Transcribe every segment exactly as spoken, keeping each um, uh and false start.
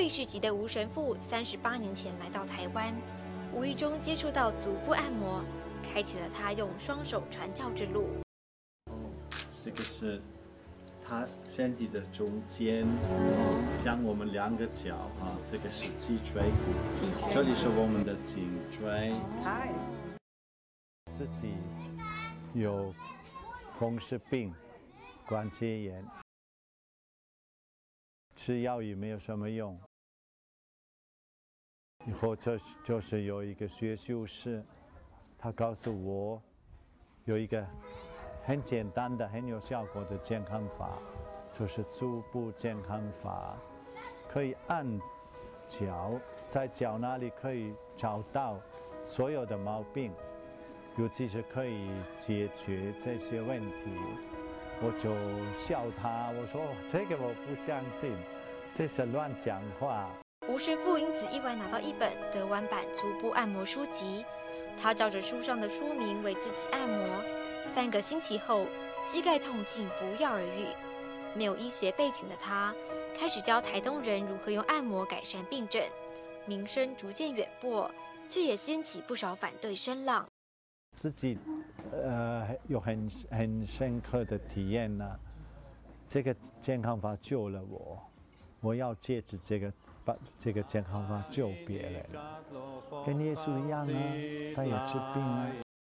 瑞士籍的吴神父三十八年前来到台湾，无意中接触到足部按摩，开启了他用双手传教之路。 哦，这个是他身体的中间，将我们两个脚啊，这个是脊椎骨，这里是我们的颈椎。自己有风湿病、关节炎，吃药也没有什么用。以后这就是有一个学修士，他告诉我有一个很简单的、很有效果的健康法，就是足部健康法，可以按脚，在脚那里可以找到所有的毛病，尤其是可以解决这些问题。我就笑他，我说这个我不相信，这是乱讲话。 吴神父因此意外拿到一本德湾版足部按摩书籍，他照着书上的说明为自己按摩，三个星期后，膝盖痛竟不药而愈。没有医学背景的他，开始教台东人如何用按摩改善病症，名声逐渐远播，却也掀起不少反对声浪。 自己呃有很很深刻的体验呢、啊，这个健康法救了我，我要借着这个把这个健康法救别人，跟耶稣一样啊，他也治病啊。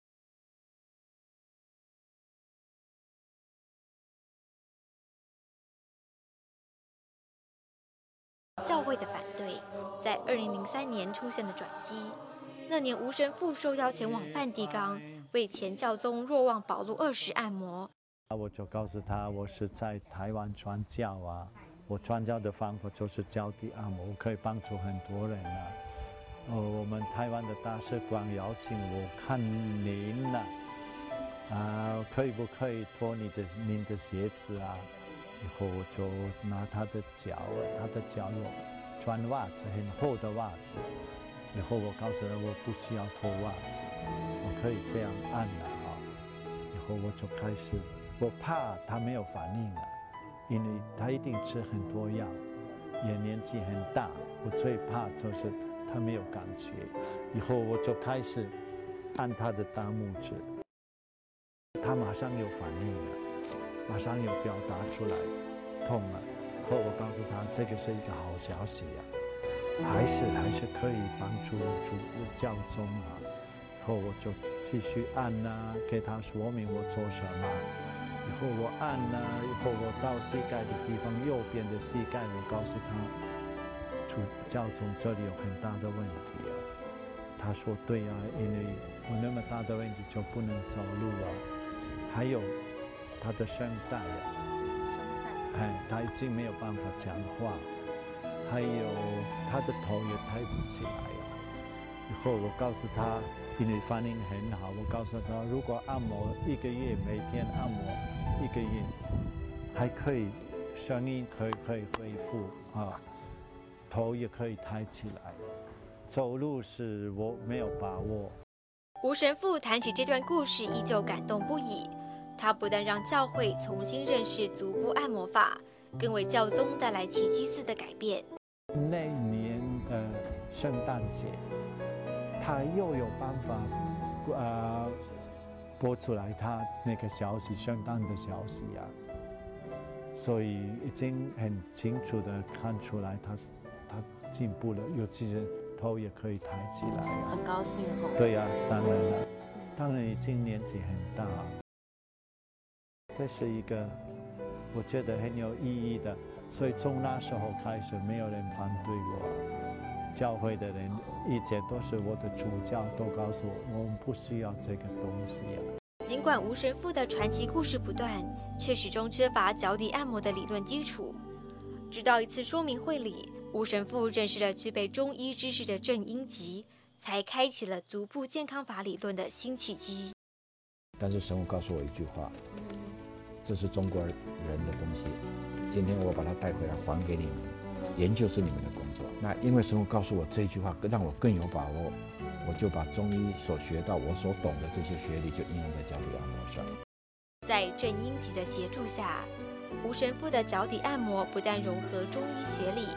教会的反对，在二零零三年出现了转机。那年，吴神父受邀前往梵蒂冈，为前教宗若望保禄二世按摩。 我就告诉他，我是在台湾传教啊，我传教的方法就是脚底按摩，我可以帮助很多人啊。哦，我们台湾的大使馆邀请我看您了，啊，可以不可以脱你的您的鞋子啊？以后我就拿他的脚，他的脚有穿袜子，很厚的袜子。以后我告诉他，我不需要脱袜子，我可以这样按了啊。以后我就开始，我怕他没有反应了，因为他一定吃很多药，也年纪很大。我最怕就是他没有感觉。以后我就开始按他的大拇指，他马上有反应了。马上有表达出来，痛了。后我告诉他，这个是一个好消息呀、啊，还是还是可以帮助主教宗啊。后我就继续按啊，给他说明我做什么。以后我按啊，以后我到膝盖的地方，右边的膝盖，我告诉他，主教宗这里有很大的问题啊。他说对啊，因为我那么大的问题就不能走路啊，还有。他的声带呀、啊，哎，他已经没有办法讲话，还有他的头也抬不起来呀、啊。以后我告诉他，因为反应很好，我告诉他，如果按摩一个月，每天按摩一个月，还可以声音可以可以恢复啊，头也可以抬起来，走路是我没有把握。 吴神父谈起这段故事，依旧感动不已。他不但让教会重新认识足部按摩法，更为教宗带来奇迹似的改变。 那年的圣诞节，他又有办法，呃，播出来他那个消息，圣诞的消息啊，所以已经很清楚的看出来他他进步了，尤其是头也可以抬起来、啊， 很高兴哦。 对呀、啊，当然了，当然已经年纪很大。这是一个我觉得很有意义的，所以从那时候开始，没有人反对我，教会的人意见都是我的主教都告诉我，我们不需要这个东西啊。 尽管吴神父的传奇故事不断，却始终缺乏脚底按摩的理论基础。直到一次说明会里，吴神父认识了具备中医知识的郑英吉，才开启了足部健康法理论的新契机。 但是神父告诉我一句话，这是中国人的东西，今天我把它带回来还给你们，研究是你们的工作。那因为神父告诉我这一句话，让我更有把握，我就把中医所学到、我所懂的这些学理，就应用在脚底按摩上。 在郑英吉的协助下，吴神父的脚底按摩不但融合中医学理，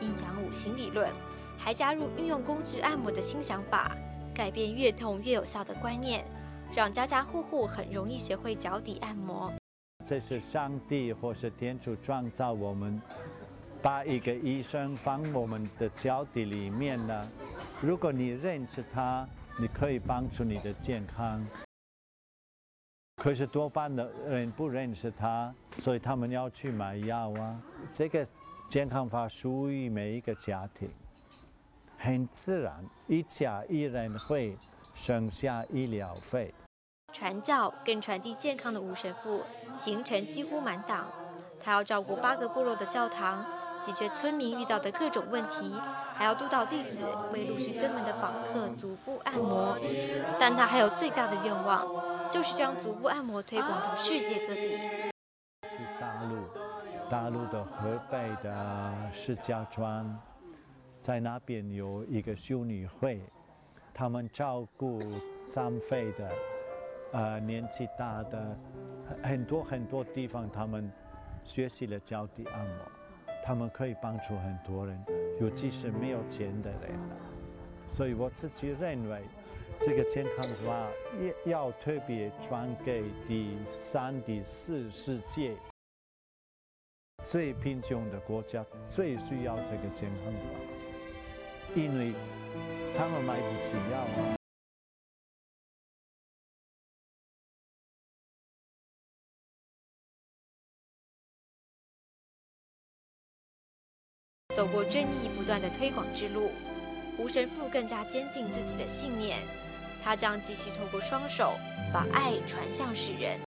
阴阳五行理论，还加入运用工具按摩的新想法，改变越痛越有效的观念，让家家户户很容易学会脚底按摩。 这是上帝或是天主创造我们，把一个医生放我们的脚底里面呢。如果你认识他，你可以帮助你的健康。可是多半的人不认识他，所以他们要去买药啊。这个健康法属于每一个家庭，很自然，一家一人会省下医疗费。 传教跟传递健康的吴神父行程几乎满档，他要照顾八个部落的教堂，解决村民遇到的各种问题，还要督导弟子为陆续登门的访客足部按摩。但他还有最大的愿望，就是将足部按摩推广到世界各地。 去大陆，大陆的河北的石家庄，在那边有一个修女会，他们照顾残废的。呃，年纪大的很多很多地方，他们学习了脚底按摩，他们可以帮助很多人，尤其是没有钱的人。所以我自己认为，这个健康法也要特别传给第三、第四世界最贫穷的国家，最需要这个健康法，因为他们买不起药啊。 走过正义不断的推广之路，吴神父更加坚定自己的信念，他将继续透过双手把爱传向世人。